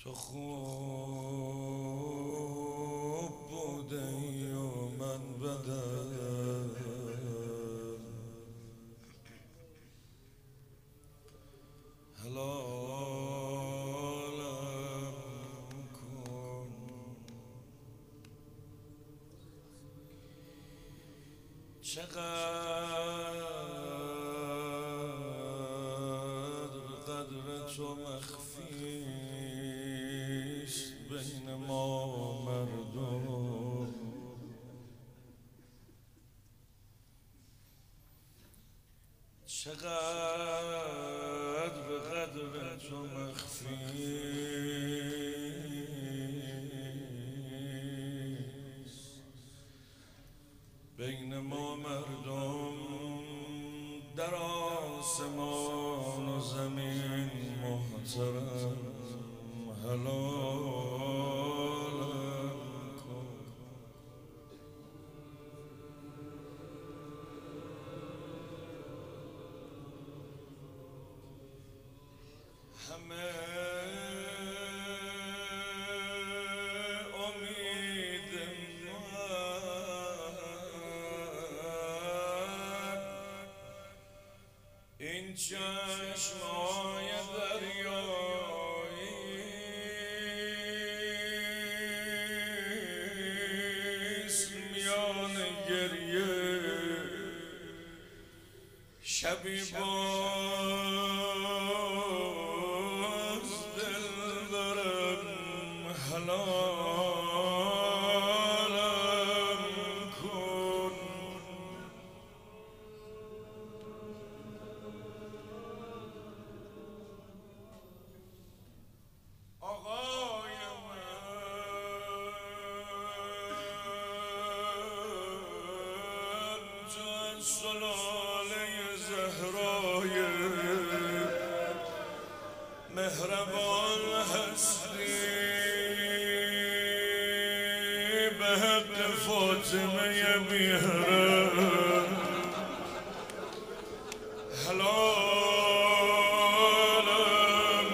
تو خوب بوده ای و من بدم، حلالم کن. چقدر قدر تو مخفیست بین ما مردم، چقدر قدر تو مخفیست بین ما مردم. در آسمان و زمین محترم حلالم کن. همه امید من این چشم‌های دریاییست میان گریه. شبی باز دل دارم حلالم کن. آقای من تو از سلاله زهرای مهربان هستی، به حق فاطمه بی‌حرم حلالم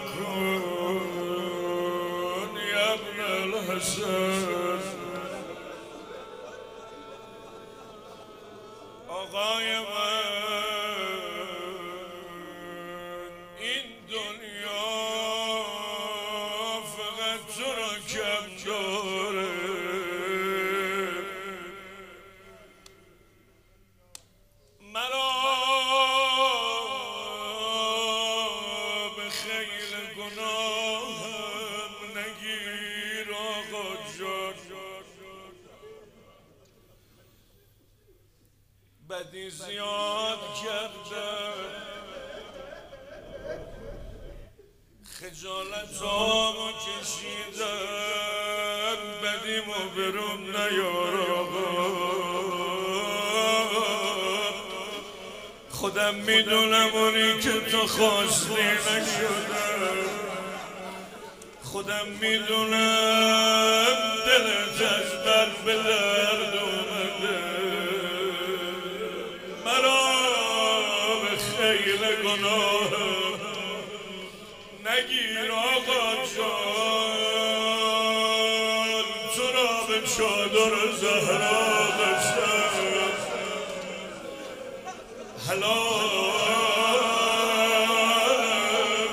کن. یا ابن الحسن آقای من، این دنیا فقط تو را کم داره. مرا به خیل گناهم نگیر آقا جان. بدی زیاد کردم، خجالتامو کشیدم، بدیمو برون نیار آقا. خودم میدونم اونی که تو خواستی نشدم، خودم میدونم دلت از بر به درد اومده. مرا به خیل گناهم نگیر آقا جان. تو را به چادر زهرا بستم حلالم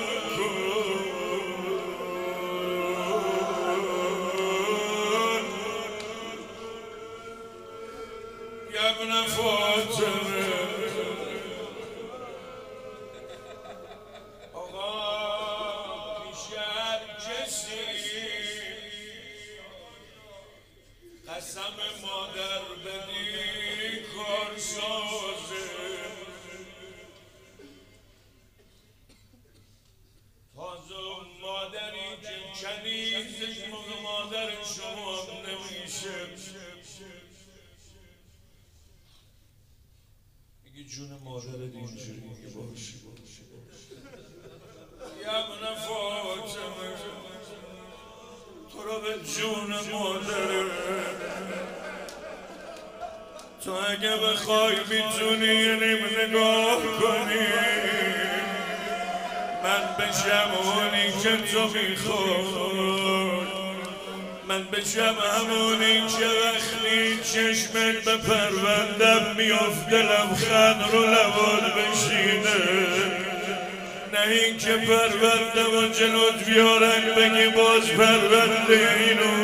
کن. یا ابن فاطمه آقا، پیش هر کسی قسم مادر بدی کارسازه. تازه اون مادری که کنیزش موقع مادر شما نمیشه میگه جون مادرت اینجوری میگه باشی. یا ابن فاطمه تو رو به جون مادر، تو اگه بخوای میتونی یه نیم نگاه کنی. من من بشم اونی که تو میخوای، من بشم همونی که وقتی چشمت به پروندم میافته لبخند رو لبات بشینه، نه این که پروندم و جلوت بیارن بگی باز پرونده اینو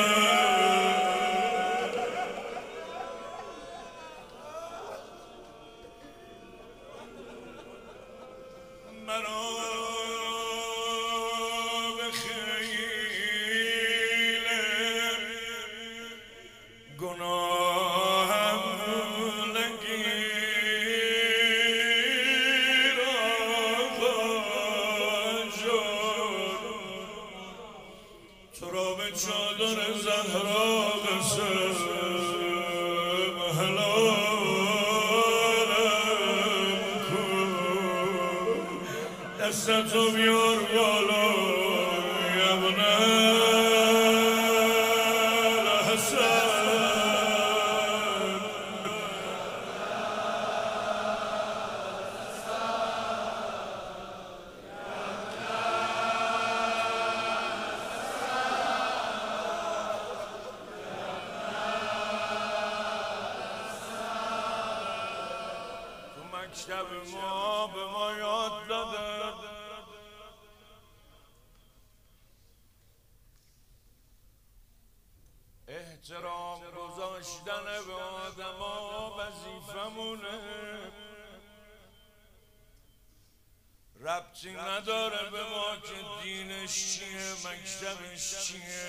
منو به خیل گناهم نگیر آقا جان، تو را به چادر زهرا قسم دستتو بیار بالا ابن الحسن، تو مکتب ما به ما یاد داده احترام گذاشتن به آدما وظیفمونه، ربطی نداره به ما که دینش چیه مکتبش چیه.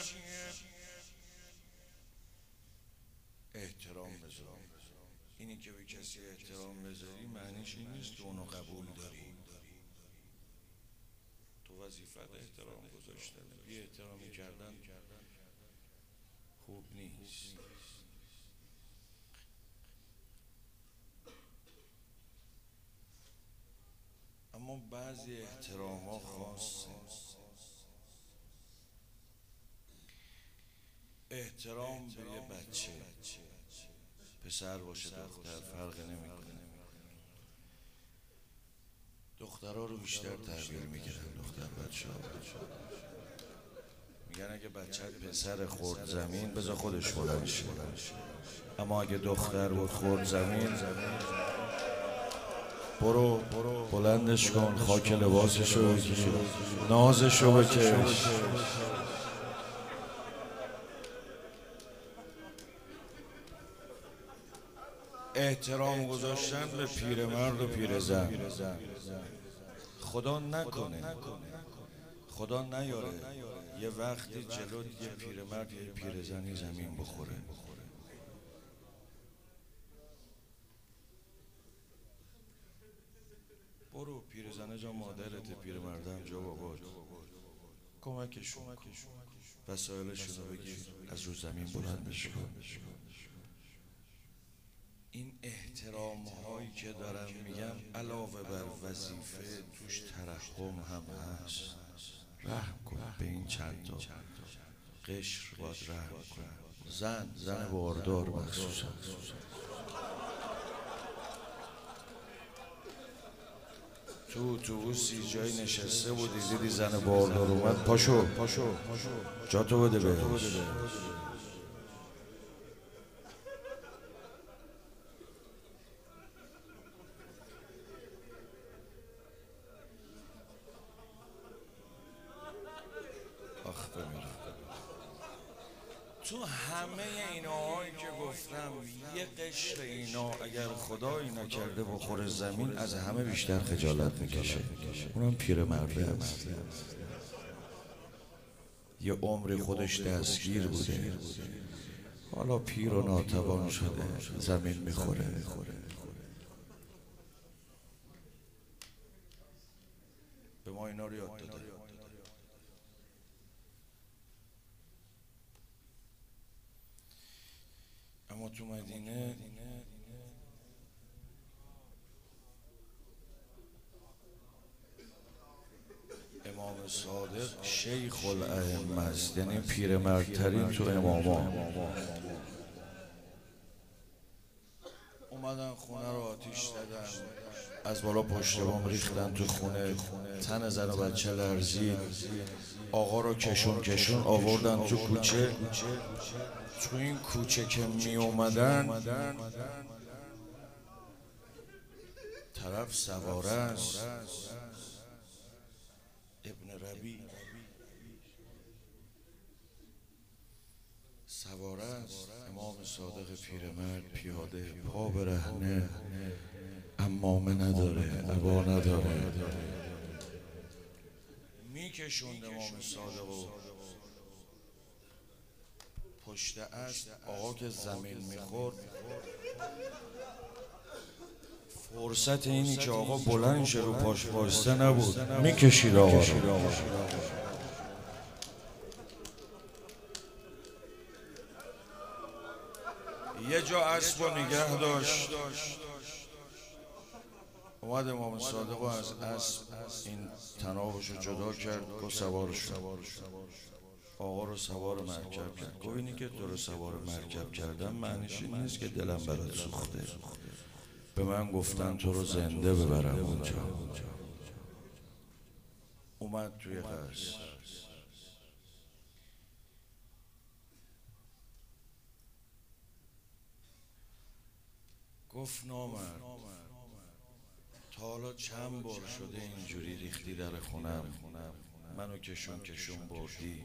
احترام بذار، اینی که به کسی احترام بذاری معنیش این نیست که اونو قبول داری. تو وظیفت احترام گذاشتن، بی احترامی کردن خوب نیست. اما بعضی احترام ها خاصه. احترام به یه بچه، پسر باشه دختر فرق نمیکنه. دخترها رو بیشتر تحویل میگیرن دختر بچه ها. میگن اگه بچت پسر خورد زمین بذار خودش بلند شه، اما اگه دختر بود خورد زمین برو بلندش کن، خاک لباسشو بگیر، نازشو بکش. احترام گذاشتن به پیرمرد و پیرزن، خدا نکنه خدا نیاره یه وقتی جلوت یه پیرمرد یه پیرزنی زمین بخوره. برو پیرزنه جا مادرت، پیرمردم جا بابات، کمکشون وسایلشون رو بگیر از رو زمین بلندش کن. این احترام هایی که دارم میگم علاوه بر وظیفه توش ترحم هم هست. رحم کن به این چند تا قشر، باید رحم کن. زن باردار مخصوصا تو اتوبوسی جای نشسته بودی دیدی زن باردار اومد، پاشو جا تو بده بهش. تو همه ایناهایی که گفتم یه قشر اینا اگر خدایی نکرده بخوره زمین از همه بیشتر خجالت میکشه. اونم پیرمرده هست، یه عمری خودش دستگیر بوده، حالا پیر و ناتوان شده زمین میخوره. به ما اینا رو یاد داده. اما تو مدینه امام صادق شیخ الائمه است، یعنی پیرمردترین تو اماما. اومدن خونه رو آتیش زدن، از بالا پشت بام ریختن تو خونه، تن زن و بچه لرزید. آقا رو کشون آوردن تو کوچه. تو این کوچه که می اومدن طرف سواره است، ابن ربی سواره است. امام صادق پیرمرد پیاده، پا برهنه، عمامه نداره، عبا نداره، میکشوند امام صادق و پشت اسب. آقا که زمین میخورد، فرصت اینی که آقا بلند شه رو پاش وایسته نبود، میکشید آقا رو. یه جا اسب رو نگه داشت. اومد امام صادق و از اسب این تنابش رو جدا کرد، گفت سوار شد. آقا رو سوار مرکب کرد. گفت اینی که تو رو سوار مرکب کردم معنیش این نیست که دلم برات سوخته. به من گفتن تو رو زنده ببرم اونجا. اومد توی قصر. گفت نامرد، تا حالا چند بار شده اینجوری ریختی در خونم، منو کشون بردی،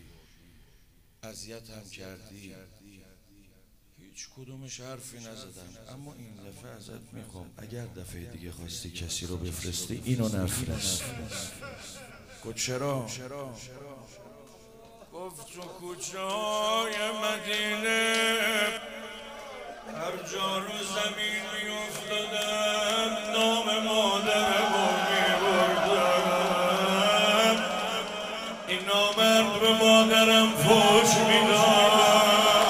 اذیتم کردی، هیچ کدومش حرفی نزدم. اما این دفعه ازت میخوام اگر دفعه دیگه خواستی کسی رو بفرستی اینو نفرست. گفت چرا؟ گفت تو کوچه های مدینه هر جا رو زمین میافتادم نام مادرم رو میبردم، این نامرد به مادرم فوش میداد.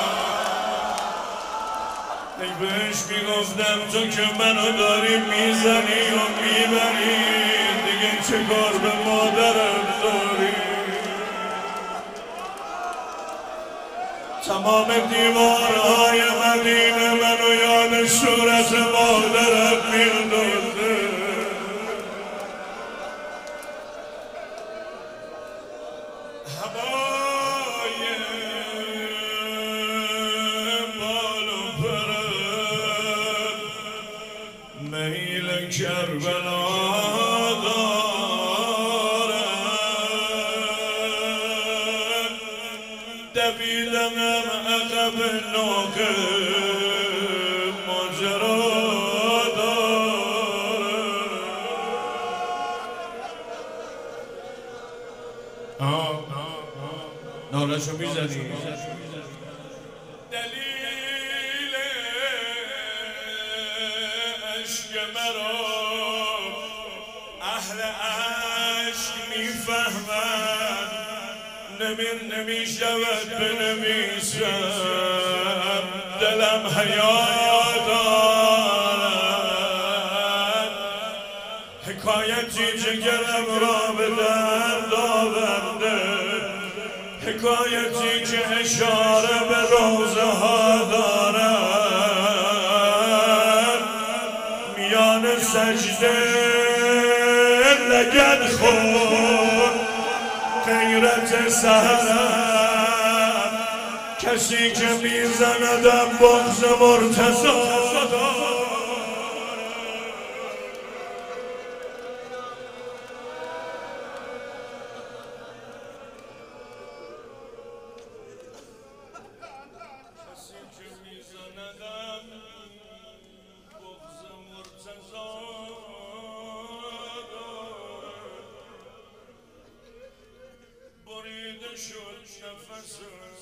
بهش میگفتم تو که منو داری میزنی و میبری، دیگه چه کار به مادرم داری؟ تمام دیوارهای مدینه منو یاد صورت مادرم میندازه. هوای بال و پرم میل کربلا دارم، دویدم عقب ناقه ماجرا دارم. نالشو میزنی؟ دلیل عشق مرا اهل عشق میفهمن، نمیشود بنویسم، دلم حیا دارد، حکایتی جگرم را به درد آورده، حکایتی که اشاره به روزه ها دارد، میان سجده لگد خورد غیرت سهرم، کسی که میزندم بغض مرتضی شد نفسم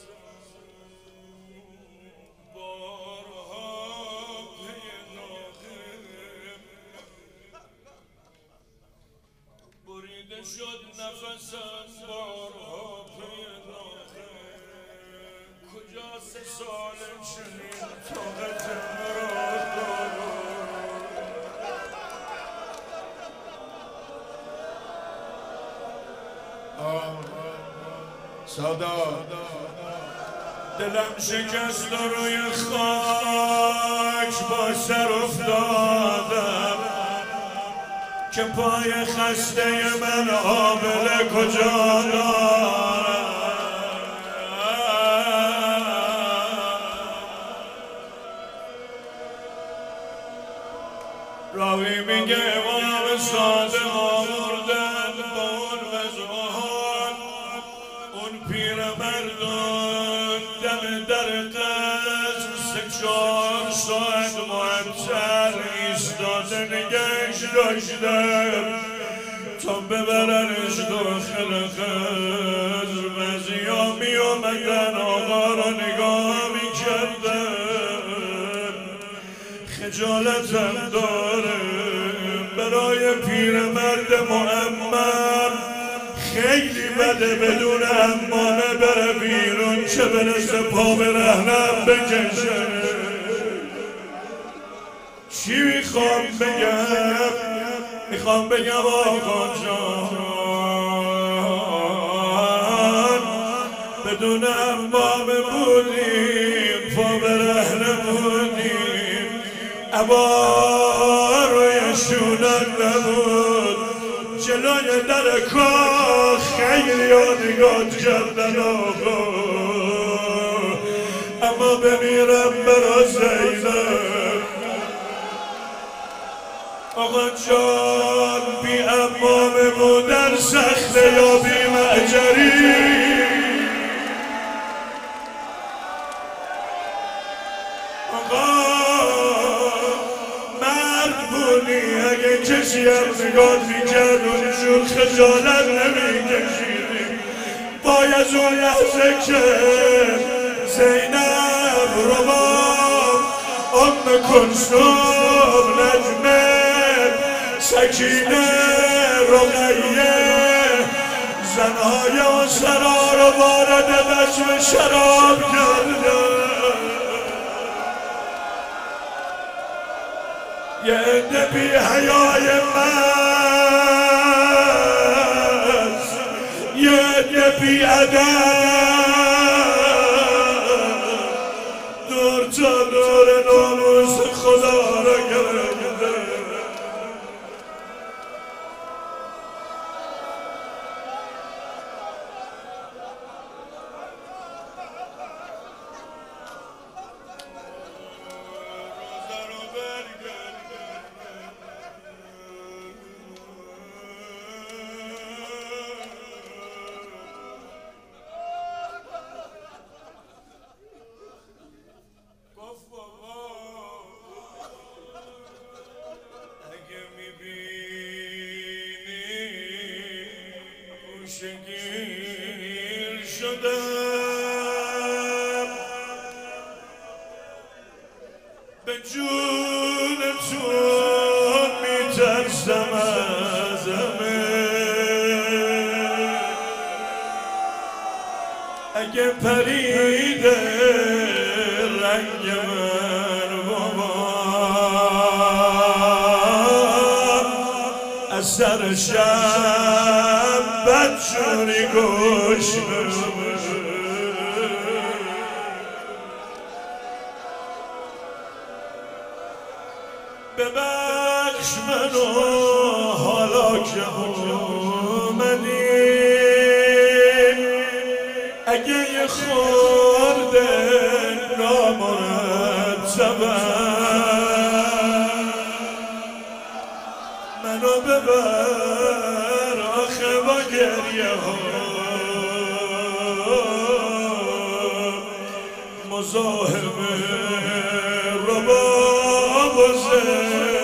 بارها پی ناقم، بریده شد نفسم بارها پی ناقم، کجا 3 سال چنین طاقت مرا دارم. سادا دلم شکست و روی خاک با سر افتادم، که پای خسته من آبله کجا دارم. راوی میگه امام صادق آوردن با اون وضوحان اون پیرمردان دم در قصر 3-4 ساعت معطل ایستاده نگهش داشتن تا ببرنش داخل قصر. بعضیا می اومدن آقا را نگاه میکردن. خجالتم داره برای پیرمرد معمر، خیلی بده بدون عمامه بره بیرون، چه برسه پا به رهنم بکشه. چی میخوام بگم؟ میخوام بگم آقا جان بدون عمامه بودیم، پا به رهنه بودیم، عبا روی شونن نبود، جلوی در کاخ خیلی ها نگاه کردن آقا. اما بمیرم برا زینب آقا جان، بی عمامه بودن سخته یا بی معجری؟ اگه کسی هم نگاه میکرد اونجور خجالت نمیکشیدی. باید اون لحظه که زینب، رباب، ام کلثوم، نجمه، سکینه، رقیه، زنهای اون سرا رو وارد بزم شراب کردن. یه عده بی حیای مست، یه عده بی ادب، دور تا دور ناموس خدا را گرفته. گیر شدم به جون تو میترسم از همه. اگه پریده رنگ من بابا از سر شب بدجوری گوش ببخش منو حالا که اومدی. اگه یه خورده نامرتبم منو ببر آخه با گریه ها مزاحم رباب و زین.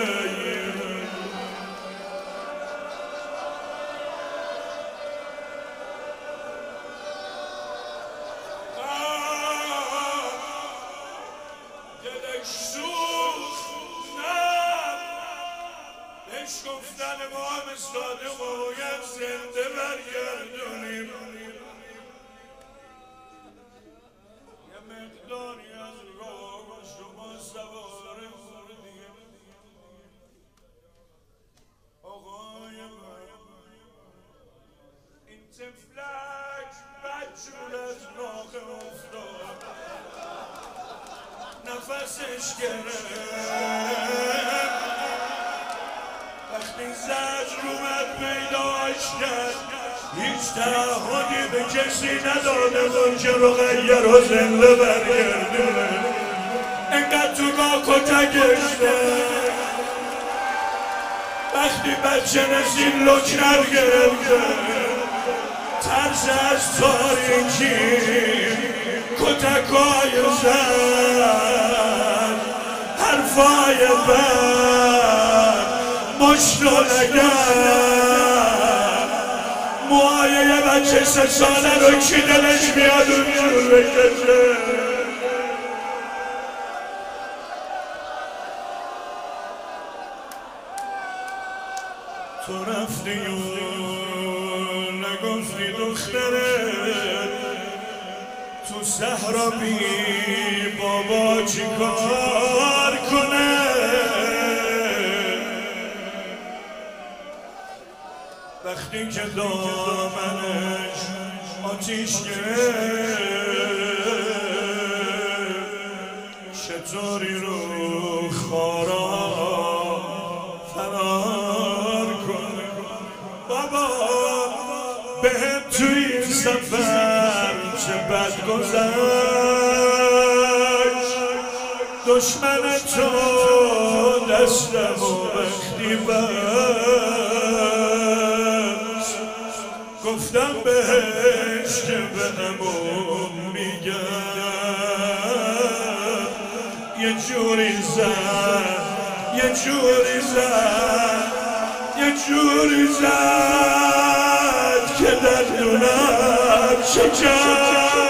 دلش سوخت بهش گفتن امام صادق باید زنده برگردونیم. یه مقداری از راه با شما سوار بودیم. آقای من این تفلک بدجور از راه افتاد، نفسش گرفت. وقتی وقتی زجر اومد پیداش کرد هیچ تعهدی به کسی نداده بود که رقیه رو زنده برگردونه. انقدر تو گاه کتکش داد وقتی بچه نشین لکنر گرفته ترس از تاریکی کتکای زد حرفای بد مشت و لگد موهای یه بچه 3 ساله رو کی دلش میاد اونجور بکشه. تو رفتی و نگفتی دختره تو صحرا بی بابا چی کار کنه. وقتی که دامنش آتیش گرفت چطوری رو خارا فرار کنه. بابا بهم توی این سفر چه بد گذشت دشمن تو دستمو وقتی بست گفتم بهش که به امون میگم یه جوری زد یه جوری زد یه جوری زد که دندونم شکست.